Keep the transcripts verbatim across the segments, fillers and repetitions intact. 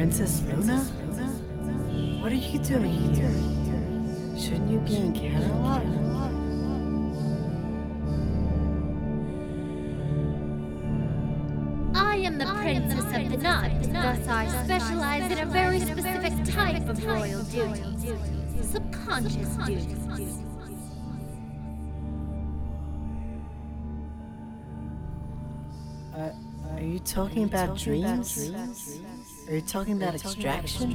Princess Luna? What are you doing here? Shouldn't you be in Camelot? I am the Princess of the Night, thus I specialize in a very specific type of royal duties. Subconscious duties. Uh, are you talking about dreams? Are you talking about extraction?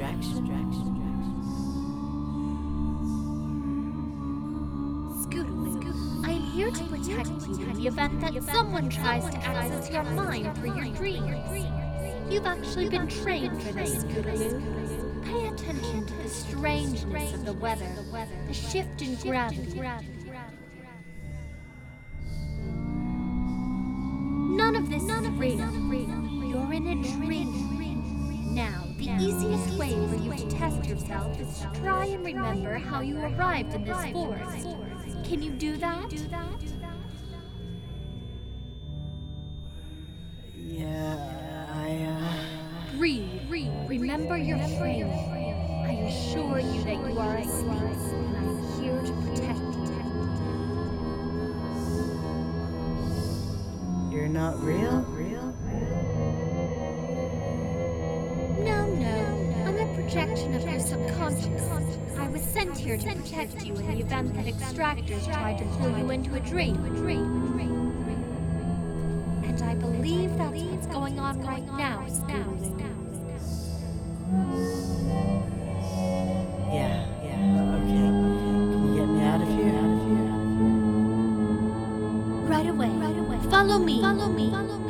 Scootaloo, I am here to protect you in the event that someone tries to access your mind through your dreams. You've actually been trained for this, Scootaloo. Pay attention to the strangeness of the weather, the shift in gravity. None of this is real. You're in a dream. Now, the easiest way for you to test yourself is to try and remember how you arrived in this forest. Can you do that? Yeah, I, uh... Breathe. Remember your frame. I assure you that you are asleep, and I am here to protect you. You're not real? No, no. I'm a projection of your subconscious. I was sent here to protect you in the event that extractors tried to pull you into a dream. And I believe that's what's going on right now, Scootaloo. Yeah, yeah, okay. Can you get me out of here? Right away. Follow me. Follow me.